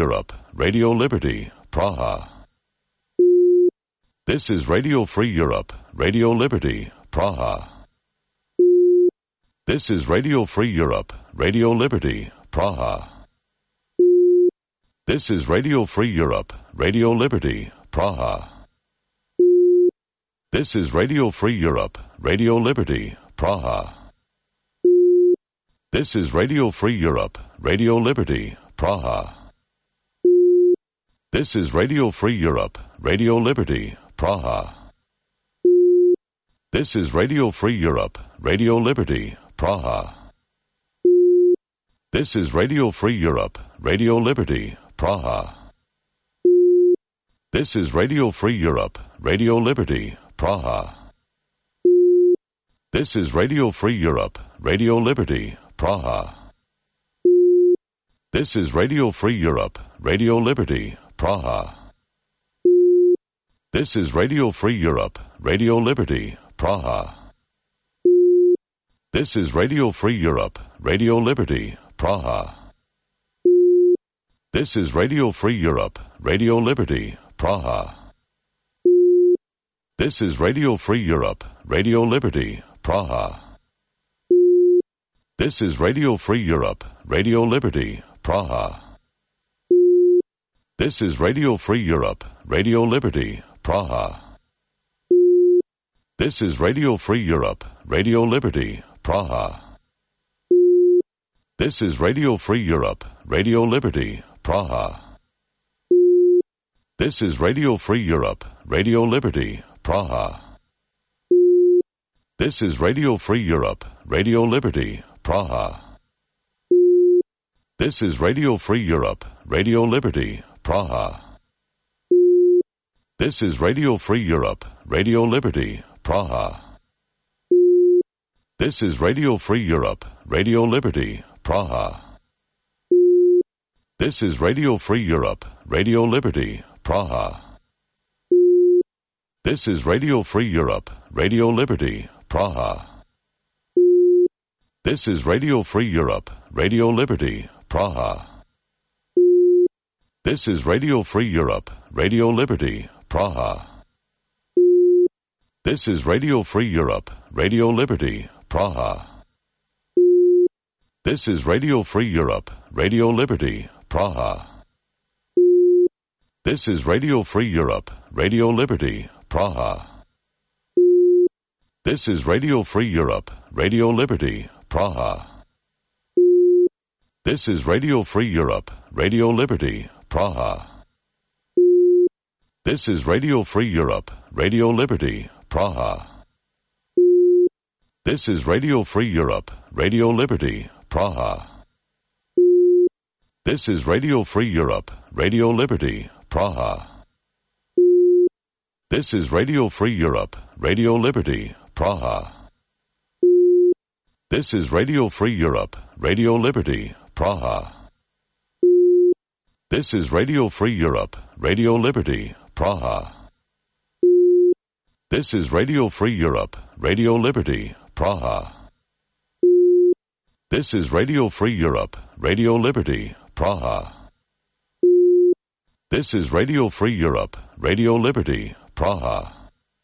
Europe, Radio Liberty, Praha. This is Radio Free Europe, Radio Liberty, Praha. This is Radio Free Europe, Radio Liberty, Praha. This is Radio Free Europe, Radio Liberty, Praha. This is Radio Free Europe, Radio Liberty, Praha. This is Radio Free Europe, Radio Liberty, Praha. This is Radio Free Europe, Radio Liberty, Praha. This is Radio Free Europe, Radio Liberty, Praha. This is Radio Free Europe, Radio Liberty, Praha. This is Radio Free Europe, Radio Liberty, Praha. This is Radio Free Europe, Radio Liberty, Praha. This is Radio Free Europe, Radio Liberty, Praha. This is Radio Free Europe, Radio Liberty, Praha. This is Radio Free Europe, Radio Liberty, Praha. This is Radio Free Europe, Radio Liberty, Praha. This is Radio Free Europe, Radio Liberty, Praha. This is Radio Free Europe, Radio Liberty, Praha. This is Radio Free Europe, Radio Liberty, Praha. This is Radio Free Europe, Radio Liberty, Praha. This is Radio Free Europe, Radio Liberty, Praha. This is Radio Free Europe, Radio Liberty, Praha. This is Radio Free Europe, Radio Liberty, Praha. This is Radio Free Europe, Radio Liberty, Praha. This is Radio Free Europe, Radio Liberty, Praha. This is Radio Free Europe, Radio Liberty, Praha. This is Radio Free Europe, Radio Liberty, Praha. This is Radio Free Europe, Radio Liberty, Praha. This is Radio Free Europe, Radio Liberty, Praha. This is Radio Free Europe, Radio Liberty, Praha. This is Radio Free Europe, Radio Liberty, Praha. This is Radio Free Europe, Radio Liberty, Praha. This is Radio Free Europe, Radio Liberty, Praha. This is Radio Free Europe, Radio Liberty, Praha. This is Radio Free Europe, Radio Liberty, Praha. This is Radio Free Europe, Radio Liberty, Praha. This is Radio Free Europe, Radio Liberty, Praha. This is Radio Free Europe, Radio Liberty, Praha. This is Radio Free Europe, Radio Liberty, Praha. This is Radio Free Europe, Radio Liberty, Praha. This is Radio Free Europe, Radio Liberty, Praha. This is Radio Free Europe, Radio Liberty, Praha. This is Radio Free Europe, Radio Liberty, Praha. This is Radio Free Europe, Radio Liberty, Praha.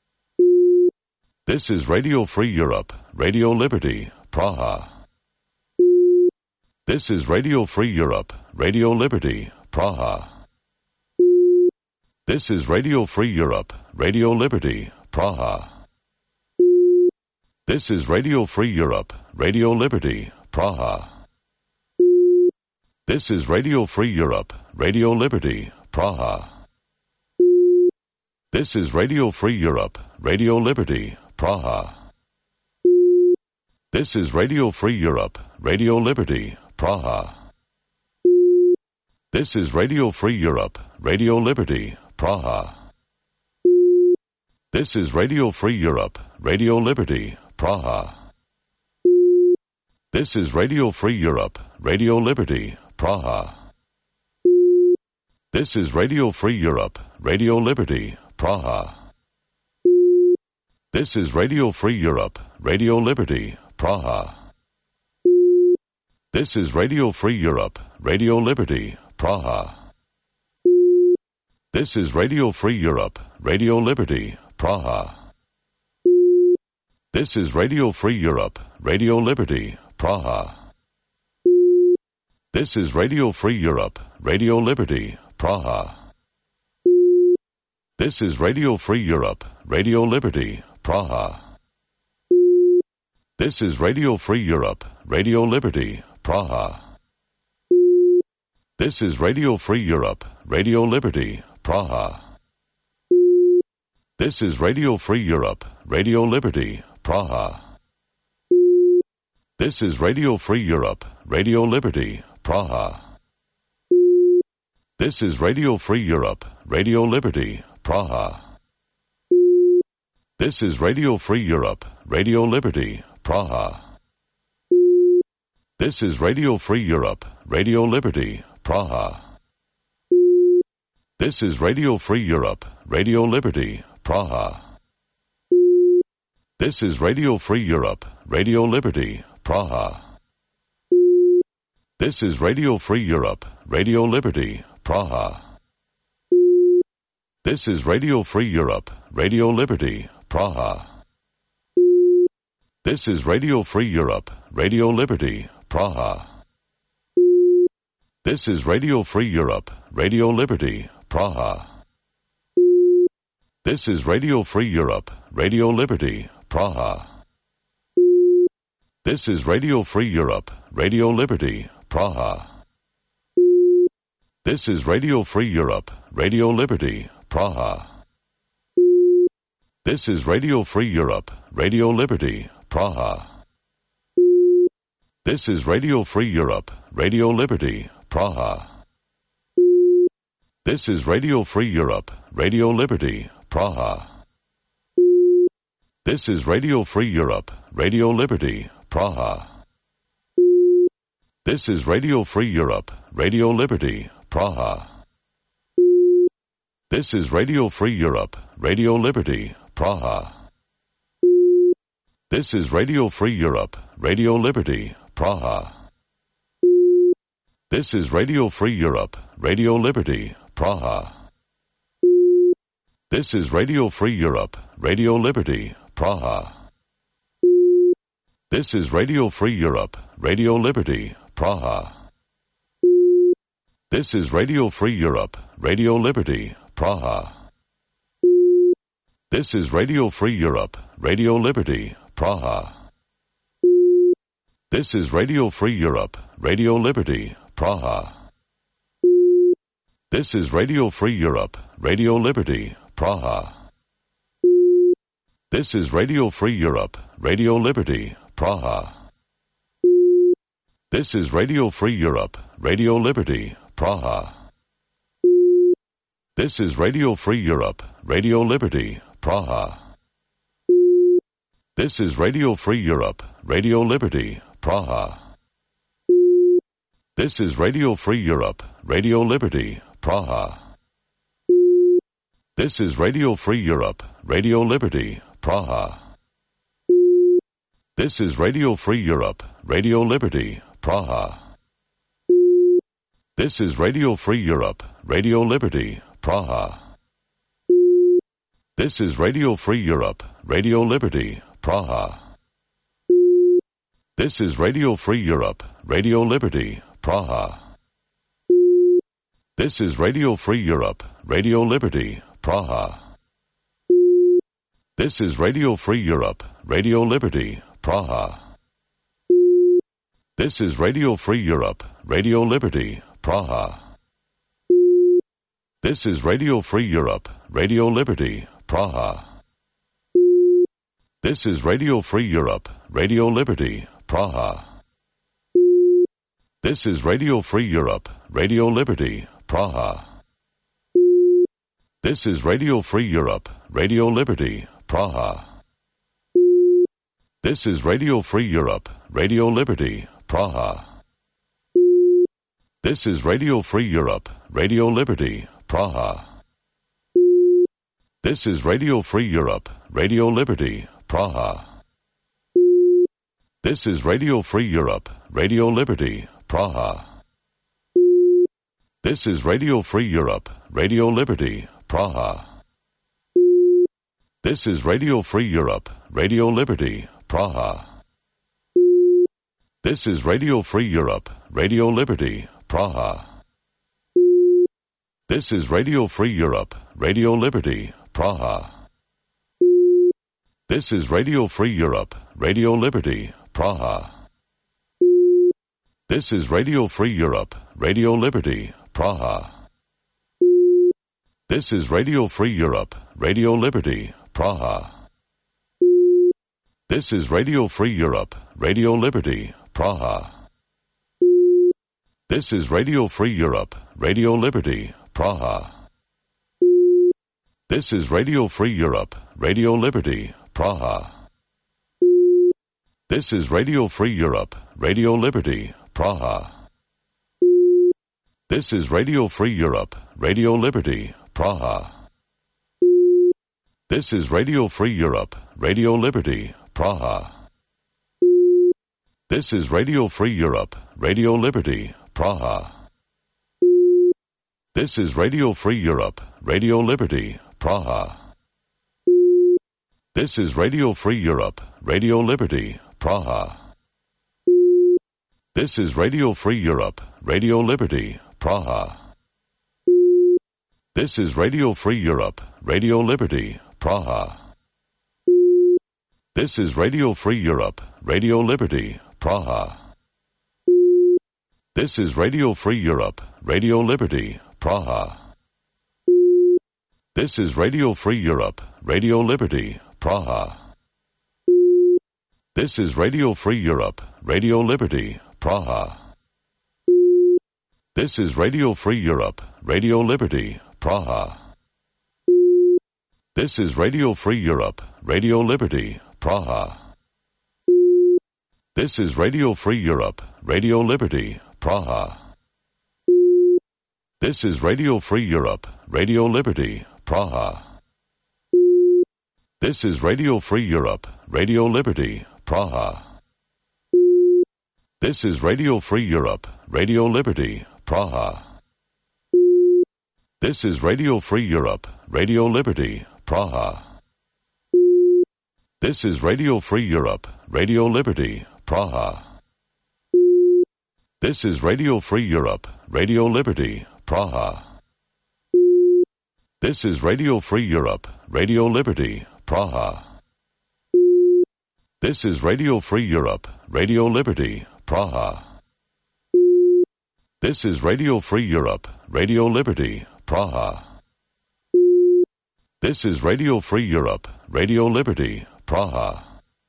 This is Radio Free Europe, Radio Liberty, Praha. This is Radio Free Europe, Radio Liberty, Praha. This is Radio Free Europe, Radio Liberty, Praha. This is Radio Free Europe, Radio Liberty, Praha. This is Radio Free Europe, Radio Liberty, Praha. This is Radio Free Europe, Radio Liberty, Praha. This is Radio Free Europe, Radio Liberty, Praha. This is Radio Free Europe, Radio Liberty, Praha. This is Radio Free Europe, Radio Liberty, Praha. This is Radio Free Europe, Radio Liberty, Praha. This is Radio Free Europe, Radio Liberty, Praha. This is Radio Free Europe, Radio Liberty, Praha. This is Radio Free Europe, Radio Liberty, Praha. This is Radio Free Europe, Radio Liberty, Praha. This is Radio Free Europe, Radio Liberty, Praha. This is Radio Free Europe, Radio Liberty, Praha. This is Radio Free Europe, Radio Liberty, Praha. This is Radio Free Europe, Radio Liberty, Praha. This is Radio Free Europe, Radio Liberty, Praha. This is Radio Free Europe, Radio Liberty, Praha. This is Radio Free Europe, Radio Liberty, Praha. This is Radio Free Europe, Radio Liberty, Praha. This is Radio Free Europe, Radio Liberty, Praha. This is Radio Free Europe, Radio Liberty, Praha. This is Radio Free Europe, Radio Liberty, Praha. This is Radio Free Europe, Radio Liberty, Praha. This is Radio Free Europe, Radio Liberty, Praha. This is Radio Free Europe, Radio Liberty, Praha. This is Radio Free Europe, Radio Liberty, Praha. This is Radio Free Europe, Radio Liberty, Praha. This is Radio Free Europe, Radio Liberty, Praha. This is Radio Free Europe, Radio Liberty, Praha. This is Radio Free Europe, Radio Liberty, Praha. This is Radio Free Europe, Radio Liberty, Praha. This is Radio Free Europe, Radio Liberty, Praha. This is Radio Free Europe, Radio Liberty, Praha. This is Radio Free Europe, Radio Liberty, Praha. This is Radio Free Europe, Radio Liberty, Praha. This is Radio Free Europe, Radio Liberty, Praha. This is Radio Free Europe, Radio Liberty, Praha. This is Radio Free Europe, Radio Liberty, Praha. This is Radio Free Europe, Radio Liberty, Praha. This is Radio Free Europe, Radio Liberty, Praha. This is Radio Free Europe, Radio Liberty, Praha. This is Radio Free Europe, Radio Liberty, Praha. This is Radio Free Europe, Radio Liberty, Praha. This is Radio Free Europe, Radio Liberty, Praha. This is Radio Free Europe, Radio Liberty, Praha. This is Radio Free Europe, Radio Liberty, Praha. This is Radio Free Europe, Radio Liberty, Praha. This is Radio Free Europe, Radio Liberty, Praha. This is Radio Free Europe, Radio Liberty, Praha. This is Radio Free Europe, Radio Liberty, Praha. This is Radio Free Europe, Radio Liberty, Praha. This is Radio Free Europe, Radio Liberty, Praha. This is Radio Free Europe, Radio Liberty, Praha. This is Radio Free Europe, Radio Liberty, Praha. This is Radio Free Europe, Radio Liberty, Praha. This is Radio Free Europe, Radio Liberty, Praha. This is Radio Free Europe, Radio Liberty, Praha. This is Radio Free Europe, Radio Liberty, Praha. This is Radio Free Europe, Radio Liberty, Praha. This is Radio Free Europe, Radio Liberty, Praha. This is Radio Free Europe, Radio Liberty, Praha. This is Radio Free Europe, Radio Liberty, Praha. This is Radio Free Europe, Radio Liberty, Praha. This is Radio Free Europe, Radio Liberty, Praha. This is Radio Free Europe, Radio Liberty, Praha. This is Radio Free Europe, Radio Liberty, Praha. This is Radio Free Europe, Radio Liberty, Praha. This is Radio Free Europe, Radio Liberty, Praha. This is Radio Free Europe, Radio Liberty, Praha. This is Radio Free Europe, Radio Liberty, Praha. This is Radio Free Europe, Radio Liberty, Praha. This is Radio Free Europe, Radio Liberty, Praha. This is Radio Free Europe, Radio Liberty, Praha. This is Radio Free Europe, Radio Liberty, Praha. This is Radio Free Europe, Radio Liberty, Praha. This is Radio Free Europe, Radio Liberty, Praha. This is Radio Free Europe, Radio Liberty, Praha. This is Radio Free Europe, Radio Liberty, Praha. This is Radio Free Europe, Radio Liberty, Praha. This is Radio Free Europe, Radio Liberty, Praha. This is Radio Free Europe, Radio Liberty, Praha. This is Radio Free Europe, Radio Liberty, Praha. This is Radio Free Europe, Radio Liberty, Praha. This is Radio Free Europe, Radio Liberty, Praha. This is Radio Free Europe, Radio Liberty, Praha. This is Radio Free Europe, Radio Liberty, Praha. This is Radio Free Europe, Radio Liberty, Praha. This is Radio Free Europe, Radio Liberty, Praha. This is Radio Free Europe, Radio Liberty, Praha. This is Radio Free Europe, Radio Liberty, Praha. This is Radio Free Europe, Radio Liberty, Praha. This is Radio Free Europe, Radio Liberty, Praha. This is Radio Free Europe, Radio Liberty, Praha. This is Radio Free Europe, Radio Liberty, Praha. This is Radio Free Europe, Radio Liberty, Praha. This is Radio Free Europe, Radio Liberty, Praha. This is Radio Free Europe, Radio Liberty, Praha. This is Radio Free Europe, Radio Liberty, Praha. This is Radio Free Europe, Radio Liberty, Praha. This is Radio Free Europe, Radio Liberty, Praha.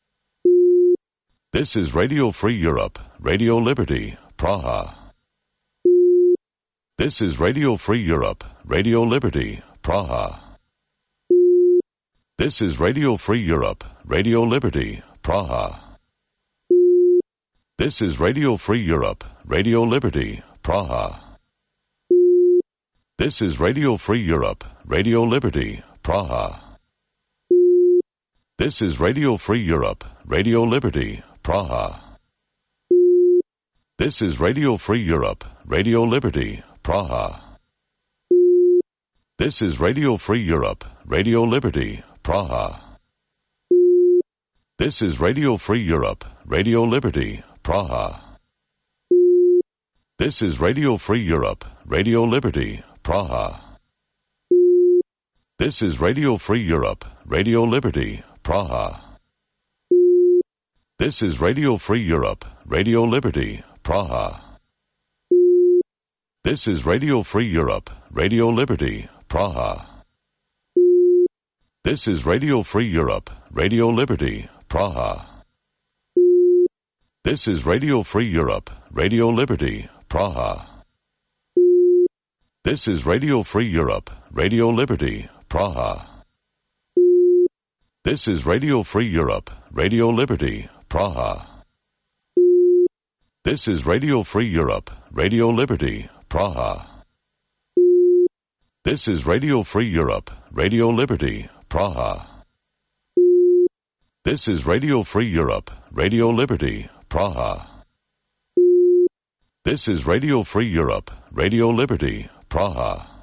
This is Radio Free Europe, Radio Liberty, Praha. This is Radio Free Europe, Radio Liberty, Praha. This is Radio Free Europe, Radio Liberty, Praha. This is Radio Free Europe, Radio Liberty, Praha. This is Radio Free Europe, Radio Liberty, Praha. This is Radio Free Europe, Radio Liberty, Praha. This is Radio Free Europe, Radio Liberty, Praha. This is Radio Free Europe, Radio Liberty, Praha. This is Radio Free Europe, Radio Liberty, Praha. This is Radio Free Europe, Radio Liberty, Praha. This is Radio Free Europe, Radio Liberty, Praha. This is Radio Free Europe, Radio Liberty, Praha. This is Radio Free Europe, Radio Liberty, Praha. This is Radio Free Europe, Radio Liberty, Praha. This is Radio Free Europe, Radio Liberty, Praha. This is Radio Free Europe, Radio Liberty, Praha. This is Radio Free Europe, Radio Liberty, Praha. This is Radio Free Europe, Radio Liberty, Praha. This is Radio Free Europe, Radio Liberty, Praha. This is Radio Free Europe, Radio Liberty, Praha. This is Radio Free Europe, Radio Liberty, Praha.